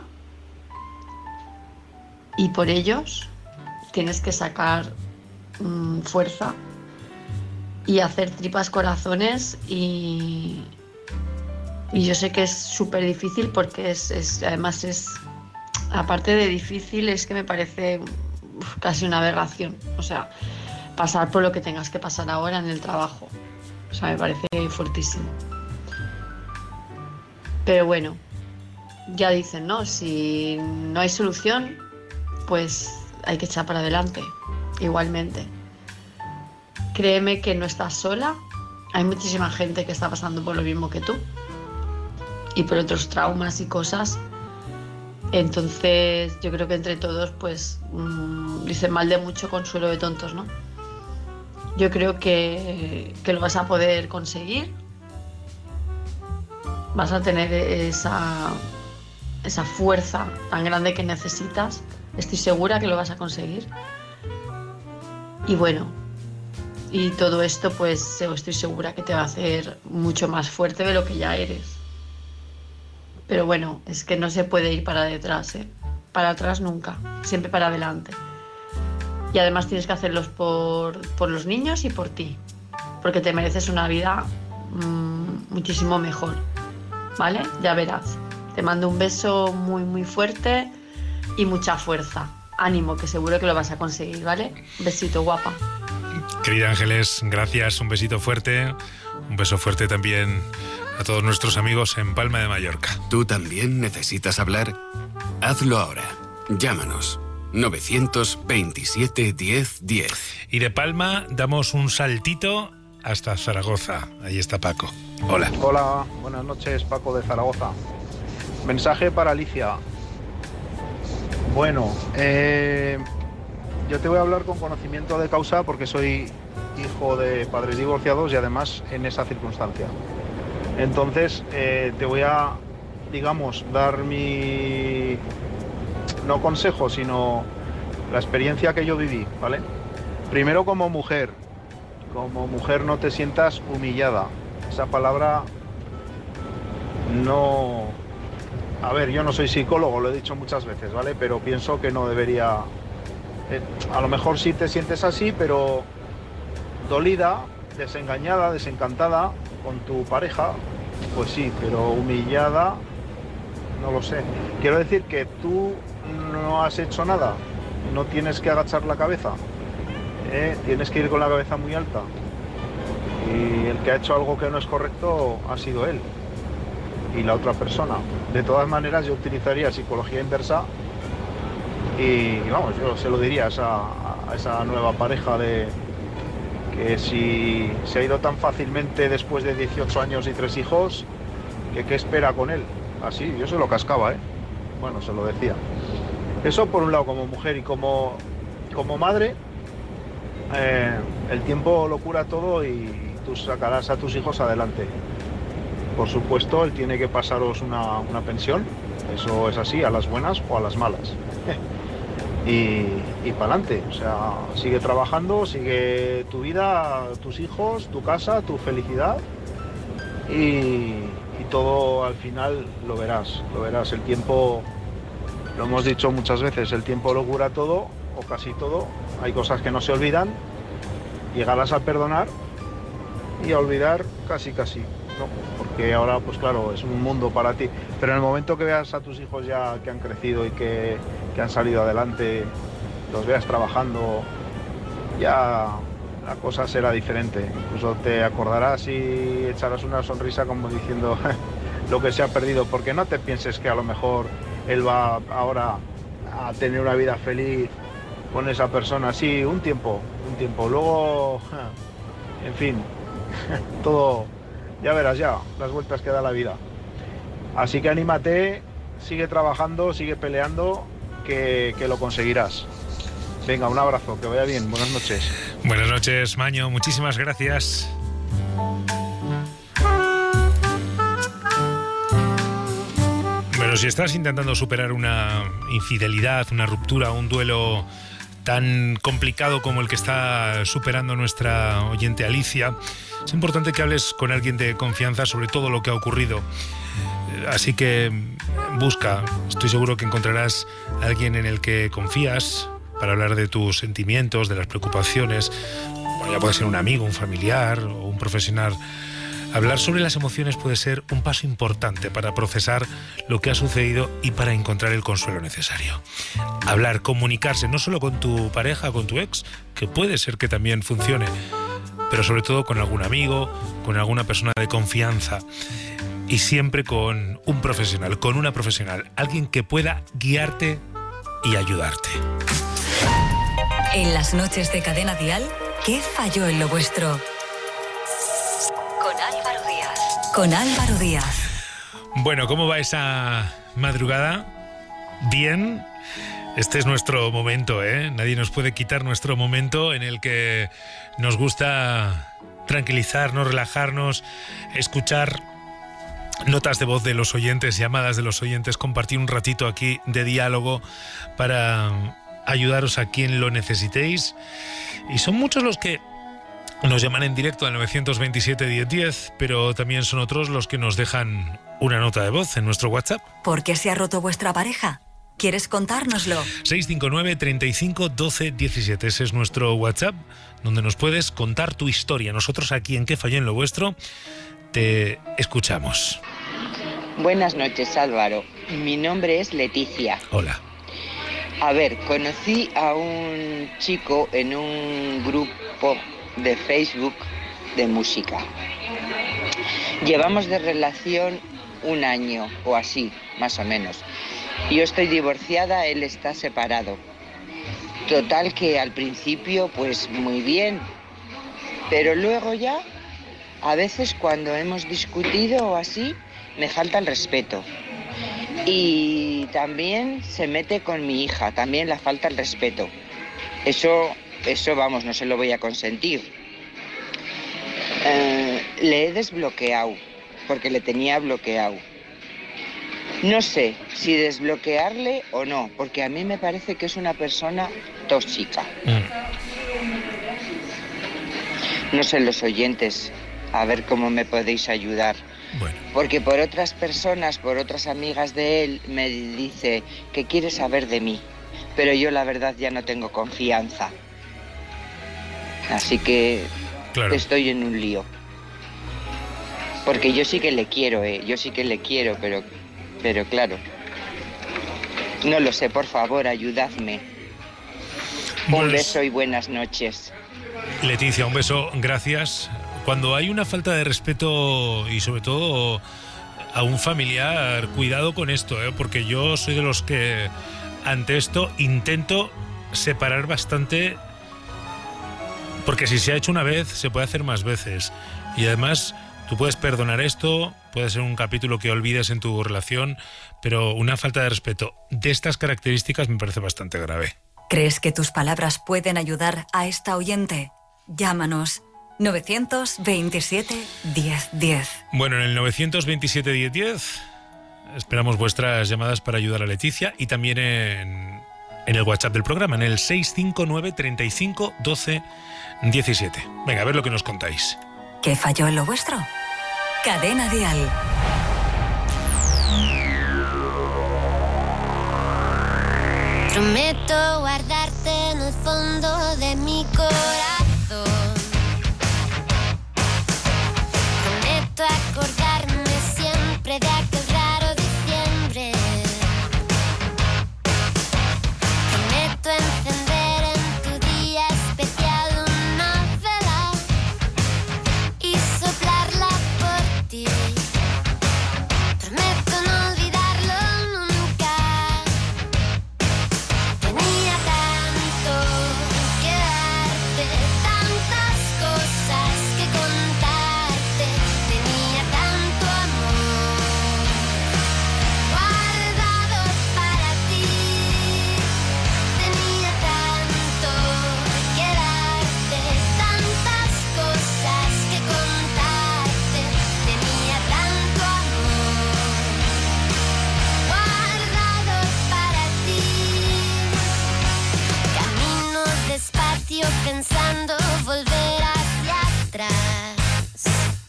y por ellos tienes que sacar mmm, fuerza y hacer tripas corazones y, y yo sé que es súper difícil porque es, es, además es, aparte de difícil, es que me parece uf, casi una aberración, o sea, pasar por lo que tengas que pasar ahora en el trabajo, o sea, me parece fuertísimo. Pero bueno, ya dicen, ¿no? Si no hay solución, pues hay que echar para adelante, igualmente. Créeme que no estás sola, hay muchísima gente que está pasando por lo mismo que tú y por otros traumas y cosas. Entonces yo creo que entre todos, pues mmm, dicen mal de mucho, consuelo de tontos, ¿no? Yo creo que, que lo vas a poder conseguir, vas a tener esa, esa fuerza tan grande que necesitas, estoy segura que lo vas a conseguir. Y bueno, y todo esto pues estoy segura que te va a hacer mucho más fuerte de lo que ya eres. Pero bueno, es que no se puede ir para detrás, ¿eh? Para atrás nunca, siempre para adelante. Y además tienes que hacerlos por, por los niños y por ti, porque te mereces una vida mmm, muchísimo mejor, ¿vale? Ya verás. Te mando un beso muy muy fuerte y mucha fuerza. Ánimo, que seguro que lo vas a conseguir, ¿vale? Un besito, guapa. Querida Ángeles, gracias, un besito fuerte, un beso fuerte también a todos nuestros amigos en Palma de Mallorca. ¿Tú también necesitas hablar? Hazlo ahora. Llámanos. novecientos veintisiete diez diez. Y de Palma damos un saltito hasta Zaragoza. Ahí está Paco. Hola. Hola, buenas noches, Paco de Zaragoza. Mensaje para Alicia. Bueno, eh, yo te voy a hablar con conocimiento de causa porque soy hijo de padres divorciados y además en esa circunstancia. Entonces, eh, te voy a, digamos, dar mi, no consejo, sino la experiencia que yo viví, ¿vale? Primero como mujer, como mujer no te sientas humillada. Esa palabra no... A ver, yo no soy psicólogo, lo he dicho muchas veces, ¿vale? Pero pienso que no debería... Eh, a lo mejor sí te sientes así, pero dolida, desengañada, desencantada con tu pareja, pues sí, pero humillada, no lo sé. Quiero decir que tú no has hecho nada, no tienes que agachar la cabeza, ¿eh? Tienes que ir con la cabeza muy alta. Y el que ha hecho algo que no es correcto ha sido él y la otra persona. De todas maneras, yo utilizaría psicología inversa y, vamos, yo se lo diría a esa, a esa nueva pareja de que si se ha ido tan fácilmente después de dieciocho años y tres hijos, que qué espera con él. Así, yo se lo cascaba, ¿eh? Bueno, se lo decía. Eso por un lado como mujer y como, como madre, eh, el tiempo lo cura todo y tú sacarás a tus hijos adelante. Por supuesto, él tiene que pasaros una, una pensión, eso es así, a las buenas o a las malas. y y para adelante, o sea, sigue trabajando, sigue tu vida, tus hijos, tu casa, tu felicidad y, y todo al final lo verás, lo verás. El tiempo, lo hemos dicho muchas veces, el tiempo lo cura todo o casi todo. Hay cosas que no se olvidan, llegarás a perdonar y a olvidar casi casi, ¿no? Porque ahora, pues claro, es un mundo para ti. Pero en el momento que veas a tus hijos ya que han crecido y que, que han salido adelante, los veas trabajando, ya la cosa será diferente. Incluso te acordarás y echarás una sonrisa como diciendo lo que se ha perdido. Porque no te pienses que a lo mejor él va ahora a tener una vida feliz con esa persona. Sí, un tiempo, un tiempo. Luego, en fin, todo... Ya verás ya, las vueltas que da la vida. Así que anímate, sigue trabajando, sigue peleando, que, que lo conseguirás. Venga, un abrazo, que vaya bien, buenas noches. Buenas noches, Maño, muchísimas gracias. Bueno, si estás intentando superar una infidelidad, una ruptura, un duelo tan complicado como el que está superando nuestra oyente Alicia, es importante que hables con alguien de confianza sobre todo lo que ha ocurrido. Así que busca, estoy seguro que encontrarás a alguien en el que confías para hablar de tus sentimientos, de las preocupaciones. Bueno, ya puede ser un amigo, un familiar o un profesional. Hablar sobre las emociones puede ser un paso importante para procesar lo que ha sucedido y para encontrar el consuelo necesario. Hablar, comunicarse, no solo con tu pareja, con tu ex, que puede ser que también funcione, pero sobre todo con algún amigo, con alguna persona de confianza. y siempre con un profesional, con una profesional, alguien que pueda guiarte y ayudarte. En las noches de Cadena Dial, ¿qué falló en lo vuestro? Con Álvaro Díaz. Con Álvaro Díaz. Bueno, ¿cómo va esa madrugada? Bien. Este es nuestro momento, ¿eh? Nadie nos puede quitar nuestro momento en el que nos gusta tranquilizarnos, relajarnos, escuchar notas de voz de los oyentes, llamadas de los oyentes, compartir un ratito aquí de diálogo para ayudaros a quien lo necesitéis. Y son muchos los que nos llaman en directo al nueve dos siete, diez diez, pero también son otros los que nos dejan una nota de voz en nuestro WhatsApp. ¿Por qué se ha roto vuestra pareja? ¿Quieres contárnoslo? seis cinco nueve, treinta y cinco, doce, diecisiete. Ese es nuestro WhatsApp, donde nos puedes contar tu historia. Nosotros aquí en ¿Qué falló en lo vuestro? Te escuchamos. Buenas noches, Álvaro. Mi nombre es Leticia. Hola. A ver, conocí a un chico en un grupo de Facebook de música. Llevamos de relación un año o así, más o menos. Yo estoy divorciada, él está separado. Total que al principio pues muy bien, pero luego ya, a veces cuando hemos discutido o así, me falta el respeto. Y también se mete con mi hija, también le falta el respeto. Eso, eso vamos, no se lo voy a consentir. Eh, le he desbloqueado, porque le tenía bloqueado. No sé si desbloquearle o no, porque a mí me parece que es una persona tóxica. Mm. No sé, los oyentes, a ver cómo me podéis ayudar. Bueno. Porque por otras personas, por otras amigas de él, me dice que quiere saber de mí. Pero yo la verdad ya no tengo confianza. Así que claro, estoy en un lío. Porque yo sí que le quiero, ¿eh? Yo sí que le quiero, pero... Pero claro, no lo sé, por favor, ayudadme. Un beso y buenas noches. Leticia, un beso, gracias. Cuando hay una falta de respeto y sobre todo a un familiar, cuidado con esto, ¿eh? Porque yo soy de los que ante esto intento separar bastante, porque si se ha hecho una vez, se puede hacer más veces. Y además... Tú puedes perdonar esto, puede ser un capítulo que olvides en tu relación, pero una falta de respeto de estas características me parece bastante grave. ¿Crees que tus palabras pueden ayudar a esta oyente? Llámanos nueve dos siete, diez diez. Bueno, en el nueve dos siete, diez diez esperamos vuestras llamadas para ayudar a Leticia y también en, en el WhatsApp del programa, en el seis cinco nueve, treinta y cinco, doce, diecisiete. Venga, a ver lo que nos contáis. ¿Qué falló en lo vuestro? Cadena Dial. Prometo guardarte en el fondo de mi corazón. Prometo acordarme siempre de aquel raro diciembre. Prometo encender en tu día especial una vela y soplarla por ti. Prometo no olvidarlo nunca. Tenía tanto que darte, tantas cosas que contarte. Tenía tanto amor guardado para ti. Tenía tanto que darte, tantas cosas que contarte. Tenía tanto amor guardado para ti. Camino despacio pensando volver hacia atrás.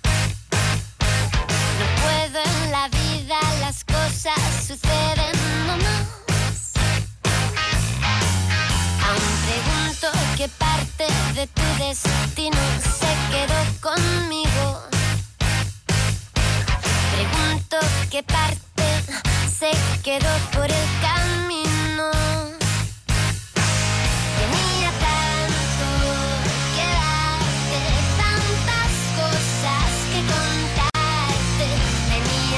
No puedo en la vida, las cosas suceden nomás. Aún pregunto qué parte de tu destino se quedó conmigo. Pregunto qué parte se quedó por el camino. Tenía tanto que darte, tantas cosas que contarte. Tenía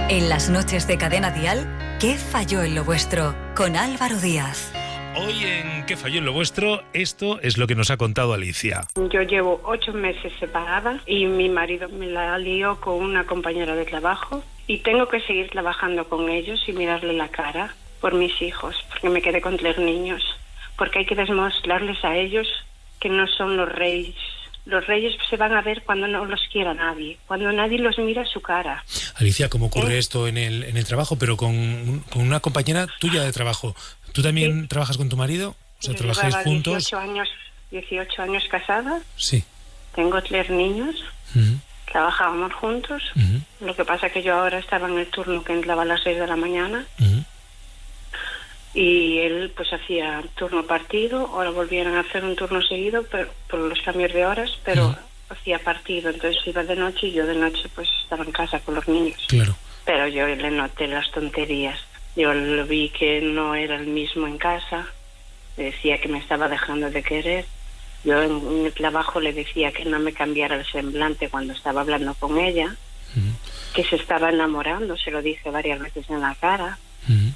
En las noches de Cadena Dial, ¿qué falló en lo vuestro? Con Álvaro Díaz. Hoy en ¿Qué falló en lo vuestro? Esto es lo que nos ha contado Alicia. Yo llevo ocho meses separada y mi marido me la lió con una compañera de trabajo y tengo que seguir trabajando con ellos y mirarle la cara por mis hijos, porque me quedé con tres niños, porque hay que demostrarles a ellos que no son los reyes. Los reyes se van a ver cuando no los quiera nadie, cuando nadie los mira a su cara. Alicia, ¿cómo ocurre ¿Eh? esto en el, en el trabajo, pero con, con una compañera tuya de trabajo? ¿Tú también sí. trabajas con tu marido? O sea, Yo ¿trabajáis juntos? dieciocho años, dieciocho años casada. Sí. Tengo tres niños. Uh-huh. Trabajábamos juntos. Uh-huh. Lo que pasa es que yo ahora estaba en el turno que entraba a las seis de la mañana. Uh-huh. Y él pues hacía turno partido, ahora volvieron a hacer un turno seguido pero, por los cambios de horas, pero uh-huh. hacía partido, entonces iba de noche y yo de noche pues estaba en casa con los niños. Claro. Pero yo le noté las tonterías, yo lo vi que no era el mismo en casa, le decía que me estaba dejando de querer, yo en, en el trabajo le decía que no me cambiara el semblante cuando estaba hablando con ella, uh-huh. que se estaba enamorando, se lo dije varias veces en la cara. Uh-huh.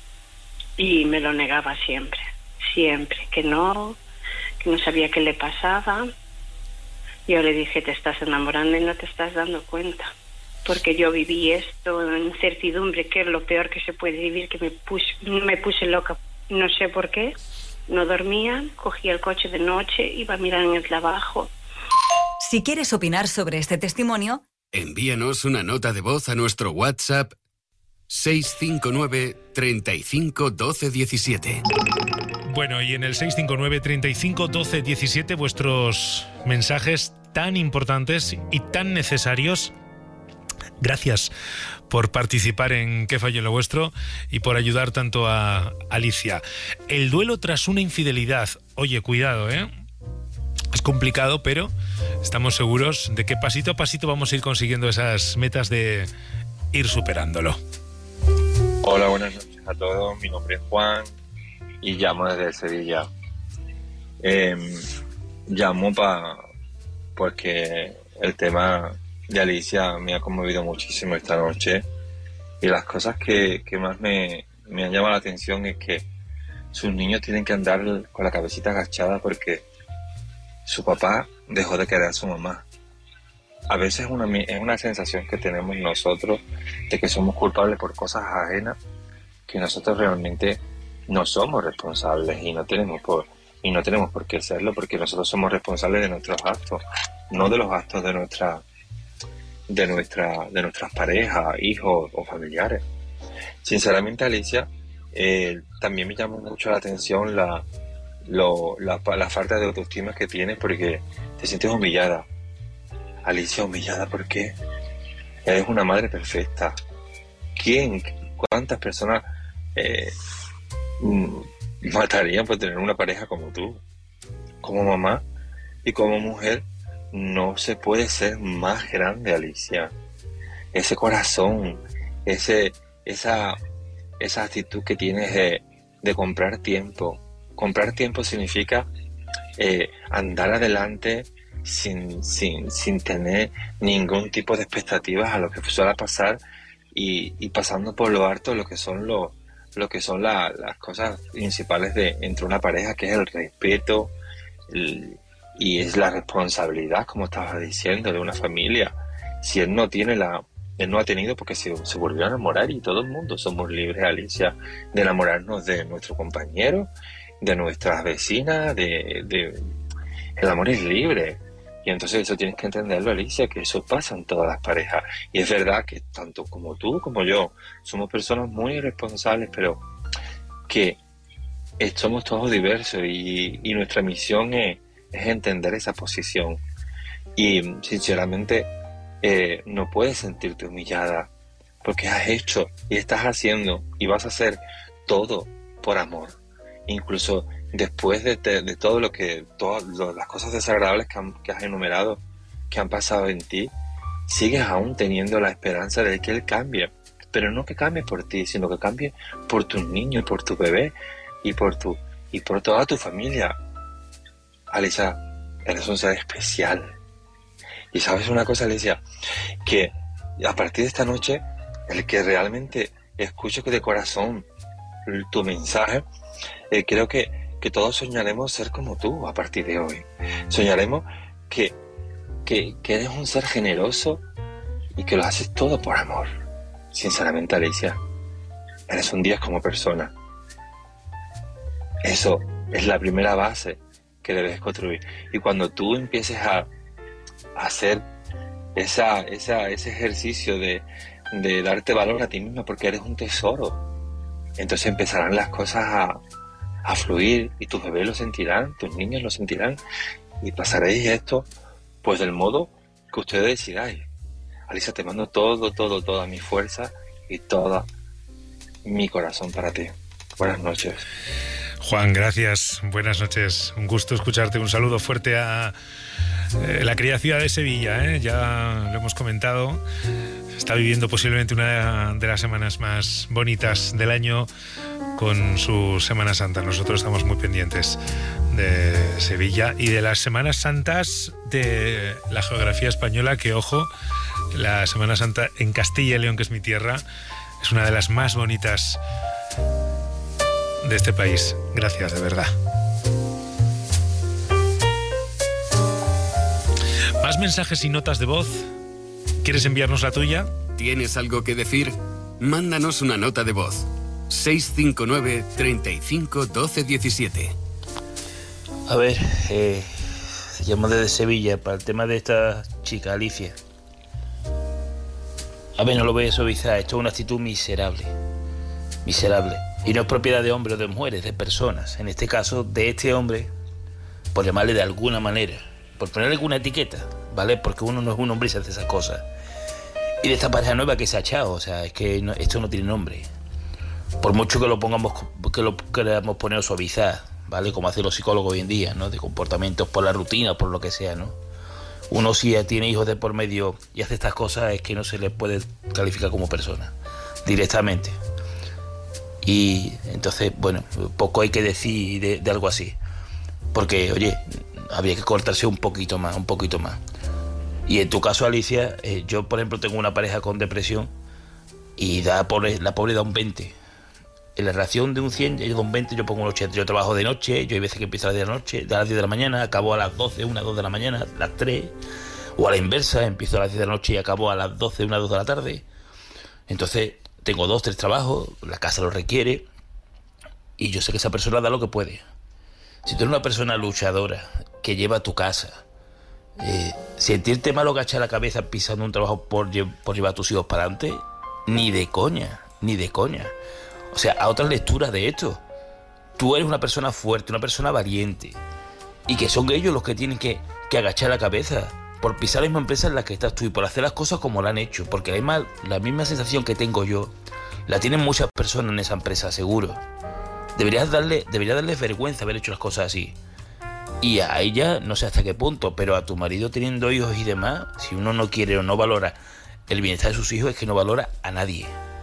Y me lo negaba siempre, siempre, que no, que no sabía qué le pasaba. Yo le dije, te estás enamorando y no te estás dando cuenta. Porque yo viví esto en incertidumbre, que es lo peor que se puede vivir, que me puse, me puse loca, no sé por qué. No dormía, cogía el coche de noche, iba a mirar en el trabajo. Si quieres opinar sobre este testimonio, envíanos una nota de voz a nuestro WhatsApp seis cinco nueve, treinta y cinco, doce, diecisiete. Bueno, y en el seis cinco nueve, treinta y cinco, doce, diecisiete vuestros mensajes tan importantes y tan necesarios. Gracias por participar en ¿Qué falló en lo vuestro? Y por ayudar tanto a Alicia. El duelo tras una infidelidad. Oye, cuidado, ¿eh? Es complicado, pero estamos seguros de que pasito a pasito vamos a ir consiguiendo esas metas de ir superándolo. Hola, buenas noches a todos. Mi nombre es Juan y llamo desde Sevilla. Eh, llamo para porque el tema de Alicia me ha conmovido muchísimo esta noche y las cosas que, que más me, me han llamado la atención es que sus niños tienen que andar con la cabecita agachada porque su papá dejó de querer a su mamá. A veces es una, es una sensación que tenemos nosotros de que somos culpables por cosas ajenas, que nosotros realmente no somos responsables y no tenemos por, y no tenemos por qué serlo, porque nosotros somos responsables de nuestros actos, no de los actos de nuestra, de nuestra, de nuestras parejas, hijos o familiares. Sinceramente, Alicia, eh, también me llama mucho la atención la, lo, la, la falta de autoestima que tienes porque te sientes humillada. Alicia, humillada, ¿por qué? Eres una madre perfecta. ¿Quién, cuántas personas eh, matarían por tener una pareja como tú? Como mamá y como mujer, no se puede ser más grande, Alicia. Ese corazón, ese, esa, esa actitud que tienes de, de comprar tiempo. Comprar tiempo significa eh, andar adelante Sin, sin, sin tener ningún tipo de expectativas a lo que suele pasar y, y pasando por lo alto lo que son lo, lo que son la, las cosas principales de entre una pareja, que es el respeto el, y es la responsabilidad, como estabas diciendo, de una familia. Si él no tiene la él no ha tenido porque se, se volvió a enamorar y todo el mundo somos libres, Alicia, de enamorarnos de nuestro compañero, de nuestras vecinas, de, de el amor es libre. Y entonces eso tienes que entenderlo, Alicia, que eso pasa en todas las parejas. Y es verdad que tanto como tú como yo somos personas muy responsables, pero que somos todos diversos y, y nuestra misión es, es entender esa posición. Y sinceramente eh, no puedes sentirte humillada porque has hecho y estás haciendo y vas a hacer todo por amor. Incluso después de, te, de todo lo que, todas las cosas desagradables que, han, que has enumerado, que han pasado en ti, sigues aún teniendo la esperanza de que él cambie, pero no que cambie por ti, sino que cambie por tus niños, por tu bebé y por tu y por toda tu familia. Alicia, eres un ser especial. Y sabes una cosa, Alicia, que a partir de esta noche el que realmente escuche de corazón tu mensaje, eh, creo que, que todos soñaremos ser como tú a partir de hoy. Soñaremos que, que, que eres un ser generoso y que lo haces todo por amor. Sinceramente, Alicia, eres un diez como persona. Eso es la primera base que debes construir. Y cuando tú empieces a, a hacer esa, esa, ese ejercicio de, de darte valor a ti misma, porque eres un tesoro, entonces empezarán las cosas a, a fluir y tus bebés lo sentirán, tus niños lo sentirán y pasaréis esto pues del modo que ustedes decidáis. Alicia, te mando todo, todo, toda mi fuerza y todo mi corazón para ti. Buenas noches. Juan, gracias. Buenas noches. Un gusto escucharte. Un saludo fuerte a eh, la querida ciudad de Sevilla, ¿eh? Ya lo hemos comentado. Está viviendo posiblemente una de las semanas más bonitas del año con su Semana Santa. Nosotros estamos muy pendientes de Sevilla y de las Semanas Santas de la geografía española, que, ojo, la Semana Santa en Castilla y León, que es mi tierra, es una de las más bonitas de este país. Gracias, de verdad. Más mensajes y notas de voz. ¿Quieres enviarnos la tuya? ¿Tienes algo que decir? Mándanos una nota de voz. seis cinco nueve, treinta y cinco, doce diecisiete. A ver, eh, llamo desde Sevilla para el tema de esta chica, Alicia. A ver, no lo voy a suavizar. Esto es una actitud miserable. Miserable. Y no es propiedad de hombres o de mujeres, de personas. En este caso, de este hombre, por llamarle de alguna manera, por ponerle alguna etiqueta, ¿vale? Porque uno no es un hombre y se hace esas cosas. Y de esta pareja nueva que se ha echado, o sea, es que no, esto no tiene nombre. Por mucho que lo pongamos, que lo queramos poner o suavizar, ¿vale? Como hacen los psicólogos hoy en día, ¿no? De comportamientos por la rutina, por lo que sea, ¿no? Uno, si ya tiene hijos de por medio y hace estas cosas, es que no se le puede calificar como persona, directamente. Y entonces, bueno, poco hay que decir de, de algo así. Porque, oye, habría que cortarse un poquito más, un poquito más. Y en tu caso, Alicia, eh, yo, por ejemplo, tengo una pareja con depresión y da pobre, la pobre da un veinte. En la relación de un cien, ella da un veinte, yo pongo un ochenta. Yo trabajo de noche, yo hay veces que empiezo a las diez de la noche, a las diez de la mañana, acabo a las doce, una, dos de la mañana, a las tres. O a la inversa, empiezo a las diez de la noche y acabo a las doce, una, dos de la tarde. Entonces, tengo dos, tres trabajos, la casa lo requiere y yo sé que esa persona da lo que puede. Si tú eres una persona luchadora que lleva tu casa, eh, sentirte malo, agachar la cabeza pisando un trabajo por, por llevar a tus hijos para adelante, ni de coña, ni de coña. O sea, a otras lecturas de esto. Tú eres una persona fuerte, una persona valiente y que son ellos los que tienen que, que agachar la cabeza por pisar la misma empresa en la que estás tú y por hacer las cosas como la han hecho, porque la misma, la misma sensación que tengo yo la tienen muchas personas en esa empresa, seguro. Deberías darle, debería darles vergüenza haber hecho las cosas así. Y a ella, no sé hasta qué punto, pero a tu marido teniendo hijos y demás, si uno no quiere o no valora el bienestar de sus hijos, es que no valora a nadie.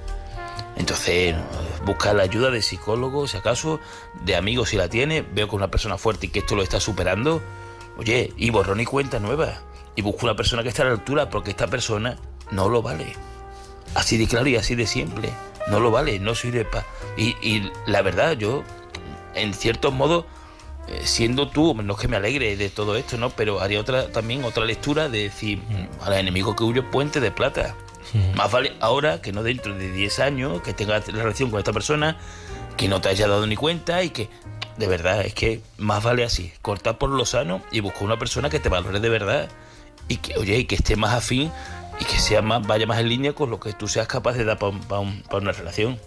Entonces, busca la ayuda de psicólogos, si acaso, de amigos si la tiene, veo que es una persona fuerte y que esto lo está superando, oye, y borrón y cuenta nueva. Y busca una persona que esté a la altura, porque esta persona no lo vale. Así de claro y así de simple. No lo vale, no sirve para... Y, y la verdad, yo, en cierto modo, eh, siendo tú, no es que me alegre de todo esto, ¿no? Pero haría otra también otra lectura de decir, al enemigo que huye, puente de plata. Sí. Más vale ahora que no dentro de diez años, que tengas la relación con esta persona, que no te haya dado ni cuenta y que... De verdad, es que más vale así. Cortar por lo sano y buscar una persona que te valore de verdad. Y que, oye, y que esté más afín y que sea más, vaya más en línea con lo que tú seas capaz de dar para un, pa un, pa una relación.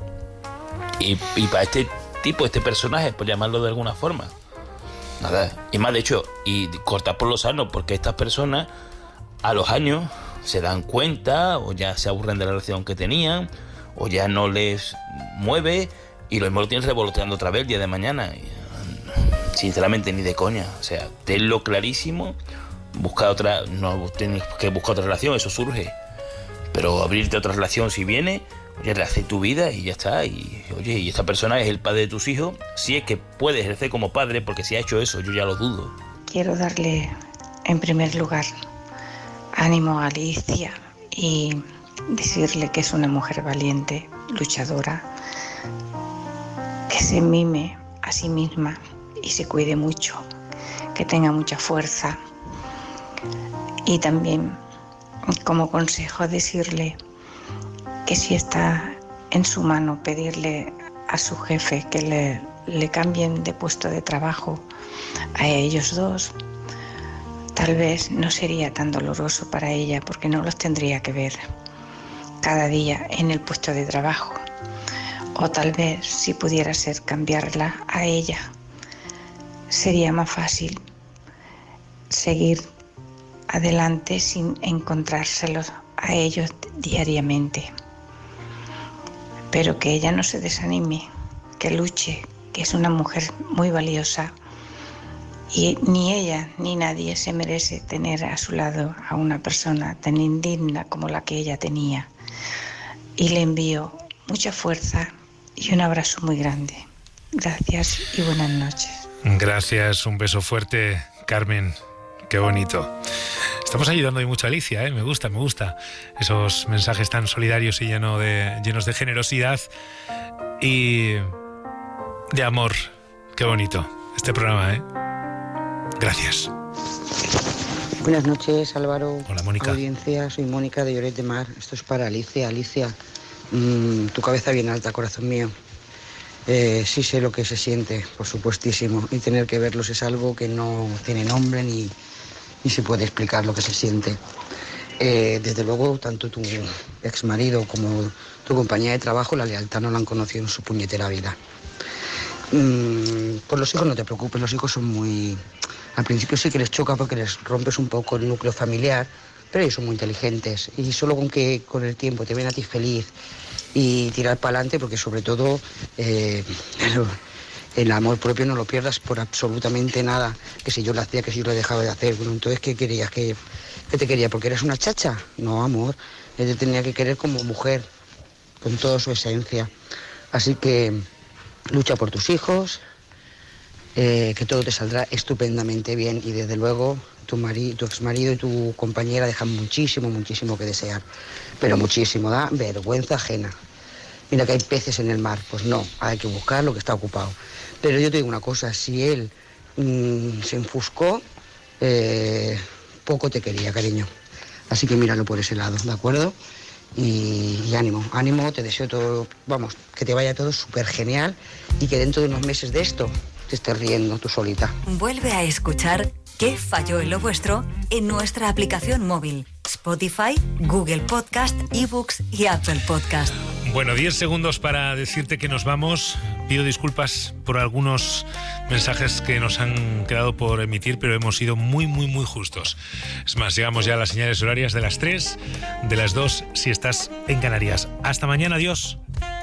Y, y para este tipo, este personaje, por llamarlo de alguna forma. Nada. Y más, de hecho, y cortar por lo sano, porque estas personas a los años se dan cuenta o ya se aburren de la relación que tenían o ya no les mueve y lo mismo lo tienen revoloteando otra vez el día de mañana. Y, sinceramente, ni de coña. O sea, tenlo clarísimo. Busca otra, no tienes que buscar otra relación, eso surge. Pero abrirte a otra relación si viene, oye, rehace tu vida y ya está. Y oye, y esta persona es el padre de tus hijos, si es que puede ejercer como padre, porque si ha hecho eso, yo ya lo dudo. Quiero darle, en primer lugar, ánimo a Alicia y decirle que es una mujer valiente, luchadora, que se mime a sí misma y se cuide mucho, que tenga mucha fuerza. Y también, como consejo, decirle que si está en su mano pedirle a su jefe que le, le cambien de puesto de trabajo a ellos dos, tal vez no sería tan doloroso para ella, porque no los tendría que ver cada día en el puesto de trabajo. O tal vez, si pudiera ser cambiarla a ella, sería más fácil seguir adelante sin encontrárselos a ellos diariamente. Pero que ella no se desanime, que luche, que es una mujer muy valiosa y ni ella ni nadie se merece tener a su lado a una persona tan indigna como la que ella tenía. Y le envío mucha fuerza y un abrazo muy grande. Gracias y buenas noches. Gracias, un beso fuerte, Carmen. Qué bonito. Estamos ayudando hoy mucho a Alicia, ¿eh? Me gusta, me gusta esos mensajes tan solidarios y lleno de, llenos de generosidad y de amor. Qué bonito este programa, ¿eh? Gracias. Buenas noches, Álvaro. Hola, Mónica. Audiencia, soy Mónica de Lloret de Mar. Esto es para Alicia. Alicia, mmm, tu cabeza bien alta, corazón mío. Eh, sí sé lo que se siente, por supuestísimo. Y tener que verlos es algo que no tiene nombre ni, ni se puede explicar lo que se siente. Eh, desde luego, tanto tu exmarido como tu compañía de trabajo, la lealtad no la han conocido en su puñetera vida. Mm, por los hijos no te preocupes, los hijos son muy... Al principio sí que les choca porque les rompes un poco el núcleo familiar, pero ellos son muy inteligentes y solo con que con el tiempo te ven a ti feliz y tirar para adelante, porque sobre todo eh, el amor propio no lo pierdas por absolutamente nada, que si yo lo hacía, que si yo lo dejaba de hacer. Bueno, entonces, ¿qué querías? ¿Qué, qué te quería? ¿Porque eres una chacha? No, amor, él te tenía que querer como mujer, con toda su esencia. Así que lucha por tus hijos, eh, que todo te saldrá estupendamente bien y desde luego tu marido, tu exmarido y tu compañera dejan muchísimo, muchísimo que desear, pero muchísimo, da vergüenza ajena. Mira que hay peces en el mar, pues no, hay que buscar lo que está ocupado. Pero yo te digo una cosa, si él mmm, se enfuscó, eh, poco te quería, cariño. Así que míralo por ese lado, ¿de acuerdo? Y, y ánimo, ánimo, te deseo todo, vamos, que te vaya todo súper genial y que dentro de unos meses de esto te estés riendo tú solita. Vuelve a escuchar ¿Qué falló en lo vuestro? En nuestra aplicación móvil, Spotify, Google Podcast, eBooks y Apple Podcast. Bueno, diez segundos para decirte que nos vamos. Pido disculpas por algunos mensajes que nos han quedado por emitir, pero hemos sido muy, muy, muy justos. Es más, llegamos ya a las señales horarias de las tres, de las dos, si estás en Canarias. Hasta mañana, adiós.